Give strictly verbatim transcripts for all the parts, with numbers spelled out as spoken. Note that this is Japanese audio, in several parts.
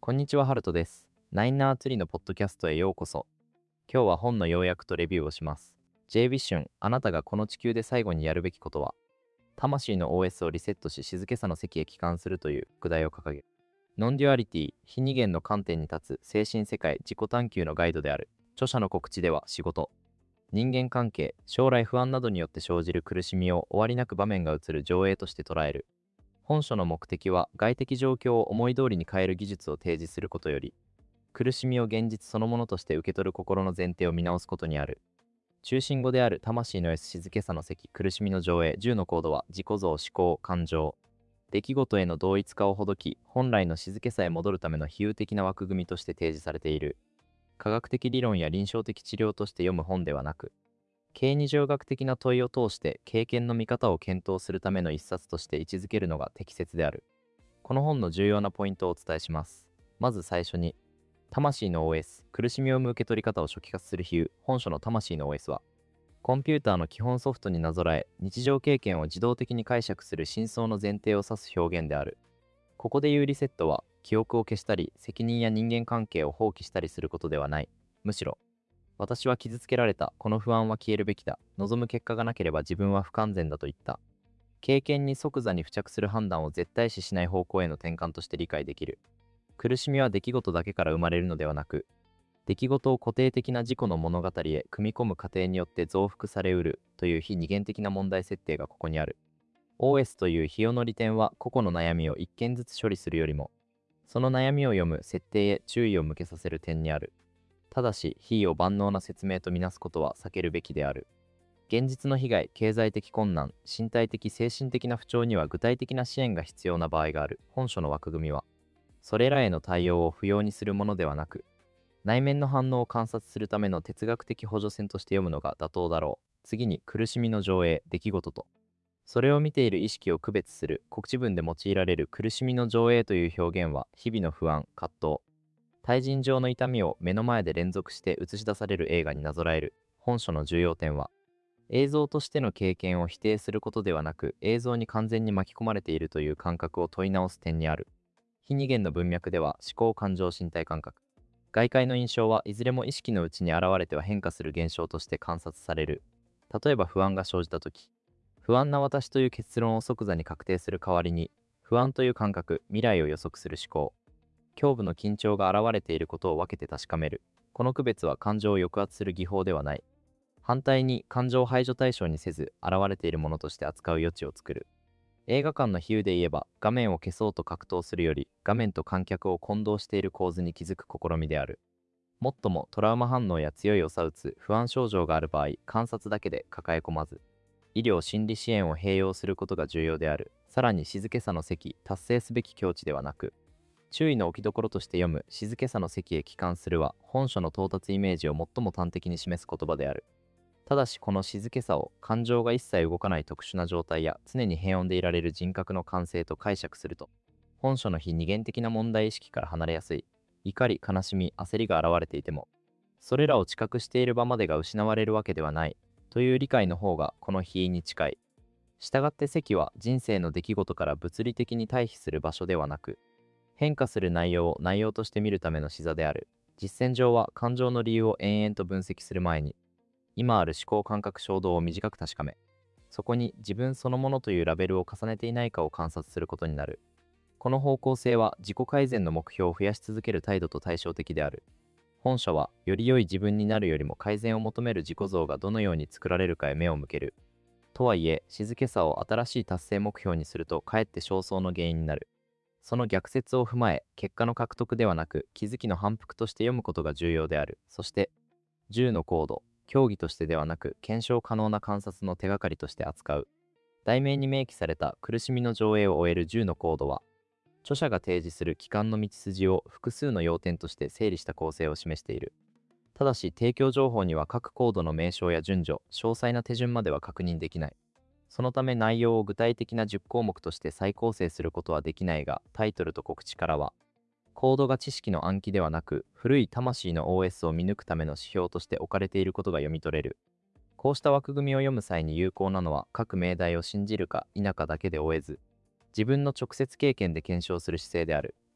こんにちは、ハルトです。ナインナーツリーのポッドキャストへようこそ。今日は本の要約とレビューをします。J. ウィッシュン、あなたがこの地球で最後にやるべきことは、魂の オーエス をリセットし静けさの席へ帰還するという副題を掲げ、ノンデュアリティ、非二元の観点に立つ精神世界自己探求のガイドである。著者の告知では仕事、人間関係、将来不安などによって生じる苦しみを終わりなく場面が映る上映として捉える。本書の目的は外的状況を思い通りに変える技術を提示することより、苦しみを現実そのものとして受け取る心の前提を見直すことにある。中心語である魂の S 静けさの席、苦しみの上映、じゅうのコードは自己像、思考、感情、出来事への同一化をほどき、本来の静けさへ戻るための比喩的な枠組みとして提示されている。科学的理論や臨床的治療として読む本ではなく、経二条学的な問いを通して経験の見方を検討するための一冊として位置づけるのが適切である。この本の重要なポイントをお伝えします。まず最初に、魂の オーエス、苦しみを生む受け取り方を初期化する比喩、本書の魂の オーエス は、コンピューターの基本ソフトになぞらえ、日常経験を自動的に解釈する真相の前提を指す表現である。ここで言うリセットは、記憶を消したり、責任や人間関係を放棄したりすることではない。むしろ、私は傷つけられた、この不安は消えるべきだ、望む結果がなければ自分は不完全だと言った。経験に即座に付着する判断を絶対視しない方向への転換として理解できる。苦しみは出来事だけから生まれるのではなく、出来事を固定的な自己の物語へ組み込む過程によって増幅されうるという非二元的な問題設定がここにある。オーエス という比喩の利点は個々の悩みを一件ずつ処理するよりも、その悩みを読む設定へ注意を向けさせる点にある。ただし、非を万能な説明とみなすことは避けるべきである。現実の被害、経済的困難、身体的、精神的な不調には具体的な支援が必要な場合がある。本書の枠組みは、それらへの対応を不要にするものではなく、内面の反応を観察するための哲学的補助線として読むのが妥当だろう。次に、苦しみの上映、出来事と、それを見ている意識を区別する告知文で用いられる苦しみの上映という表現は、日々の不安、葛藤、対人上の痛みを目の前で連続して映し出される映画になぞらえる。本書の重要点は、映像としての経験を否定することではなく、映像に完全に巻き込まれているという感覚を問い直す点にある。非二元の文脈では、思考、感情、身体感覚、外界の印象はいずれも意識のうちに現れては変化する現象として観察される。例えば不安が生じたとき、不安な私という結論を即座に確定する代わりに、不安という感覚、未来を予測する思考、胸部の緊張が現れていることを分けて確かめる。この区別は感情を抑圧する技法ではない。反対に感情を排除対象にせず、現れているものとして扱う余地を作る。映画館の比喩で言えば、画面を消そうと格闘するより、画面と観客を混同している構図に気づく試みである。もっともトラウマ反応や強いおさうつ、不安症状がある場合、観察だけで抱え込まず、医療心理支援を併用することが重要である。さらに静けさの席、達成すべき境地ではなく、注意の置きどころとして読む静けさの席へ帰還するは、本書の到達イメージを最も端的に示す言葉である。ただしこの静けさを感情が一切動かない特殊な状態や常に平穏でいられる人格の完成と解釈すると、本書の非二元的な問題意識から離れやすい。怒り、悲しみ、焦りが現れていても、それらを知覚している場までが失われるわけではないという理解の方がこの比喩に近い。したがって席は人生の出来事から物理的に対比する場所ではなく、変化する内容を内容として見るための視座である。実践上は感情の理由を延々と分析する前に、今ある思考感覚衝動を短く確かめ、そこに自分そのものというラベルを重ねていないかを観察することになる。この方向性は自己改善の目標を増やし続ける態度と対照的である。本書は、より良い自分になるよりも改善を求める自己像がどのように作られるかへ目を向ける。とはいえ、静けさを新しい達成目標にするとかえって焦燥の原因になる。その逆説を踏まえ、結果の獲得ではなく気づきの反復として読むことが重要である。そして、じゅうのコード、競技としてではなく検証可能な観察の手がかりとして扱う。題名に明記された苦しみの上映を終えるじゅうのコードは、著者が提示する帰還の道筋を複数の要点として整理した構成を示している。ただし、提供情報には各コードの名称や順序、詳細な手順までは確認できない。そのため内容を具体的なじゅっ項目として再構成することはできないが、タイトルと告知からは、コードが知識の暗記ではなく、古い魂の オーエス を見抜くための指標として置かれていることが読み取れる。こうした枠組みを読む際に有効なのは、各命題を信じるか否かだけで終えず、自分の直接経験で検証する姿勢である。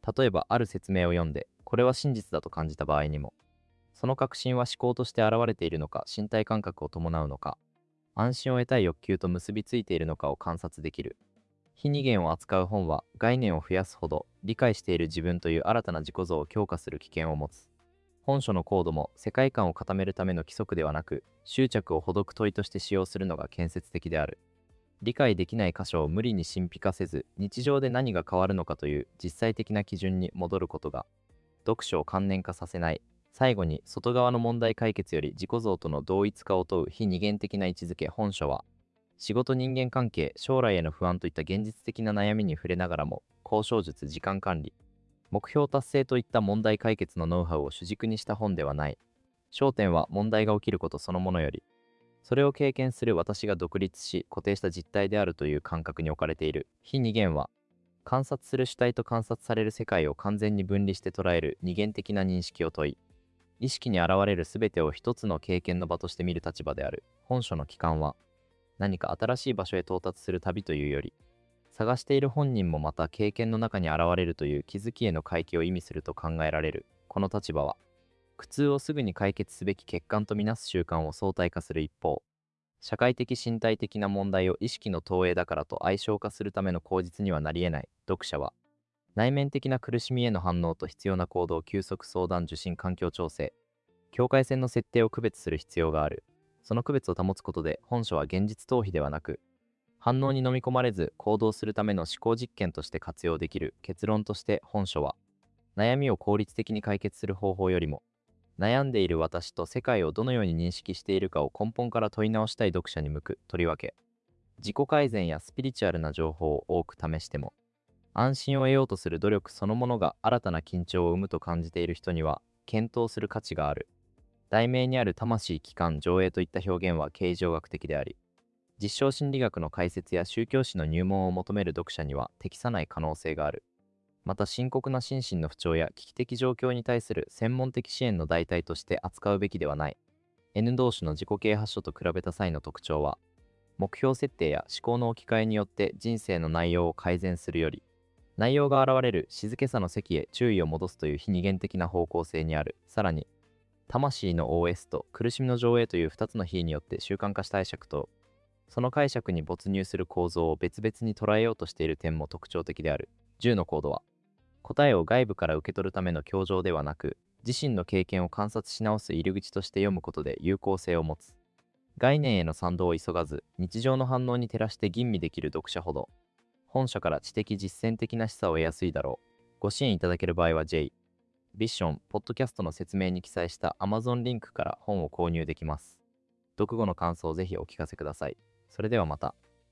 例えばある説明を読んで、これは真実だと感じた場合にも、その確信は思考として現れているのか、身体感覚を伴うのか、安心を得たい欲求と結びついているのかを観察できる。非二元を扱う本は概念を増やすほど理解している自分という新たな自己像を強化する危険を持つ。本書のコードも世界観を固めるための規則ではなく、執着をほどく問いとして使用するのが建設的である。理解できない箇所を無理に神秘化せず、日常で何が変わるのかという実際的な基準に戻ることが、読書を観念化させない。最後に、外側の問題解決より自己像との同一化を問う非二元的な位置づけ。本書は、仕事人間関係、将来への不安といった現実的な悩みに触れながらも、交渉術、時間管理、目標達成といった問題解決のノウハウを主軸にした本ではない。焦点は問題が起きることそのものより、それを経験する私が独立し固定した実態であるという感覚に置かれている。非二元は、観察する主体と観察される世界を完全に分離して捉える二元的な認識を問い、意識に現れるすべてを一つの経験の場として見る立場である。本書の帰還は、何か新しい場所へ到達する旅というより、探している本人もまた経験の中に現れるという気づきへの回帰を意味すると考えられる。この立場は、苦痛をすぐに解決すべき欠陥とみなす習慣を相対化する一方、社会的身体的な問題を意識の投影だからと相性化するための口実にはなり得ない。読者は、内面的な苦しみへの反応と必要な行動、休息、相談、受診、環境調整、境界線の設定を区別する必要がある。その区別を保つことで、本書は現実逃避ではなく、反応に飲み込まれず行動するための思考実験として活用できる。結論として本書は、悩みを効率的に解決する方法よりも、悩んでいる私と世界をどのように認識しているかを根本から問い直したい読者に向く。とりわけ、自己改善やスピリチュアルな情報を多く試しても、安心を得ようとする努力そのものが新たな緊張を生むと感じている人には、検討する価値がある。題名にある魂、機関、上映といった表現は形状学的であり、実証心理学の解説や宗教史の入門を求める読者には適さない可能性がある。また深刻な心身の不調や危機的状況に対する専門的支援の代替として扱うべきではない。N 同士の自己啓発書と比べた際の特徴は、目標設定や思考の置き換えによって人生の内容を改善するより、内容が現れる静けさの席へ注意を戻すという非二元的な方向性にある。さらに、魂の オーエス と苦しみの上映というふたつの比によって習慣化した解釈と、その解釈に没入する構造を別々に捉えようとしている点も特徴的である。じゅうのコードは、答えを外部から受け取るための教条ではなく、自身の経験を観察し直す入り口として読むことで有効性を持つ。概念への賛同を急がず、日常の反応に照らして吟味できる読者ほど、本書から知的実践的な示唆を得やすいだろう。ご支援いただける場合は J、ビッション、ポッドキャストの説明に記載した Amazon リンクから本を購入できます。読後の感想をぜひお聞かせください。それではまた。